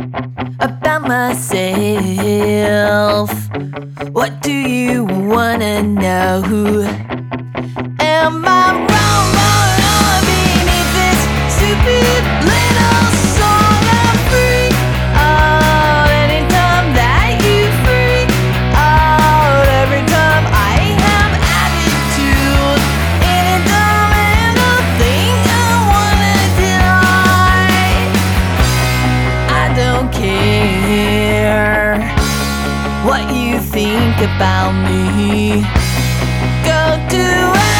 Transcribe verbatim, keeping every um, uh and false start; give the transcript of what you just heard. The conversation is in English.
about myself. What do you wanna know? Am I wrong or wrong beneath this stupid little song? I'm free out anytime that you freak out. Every time I have attitude, any dumb little thing I wanna die. I don't care what you think about me. Go do it.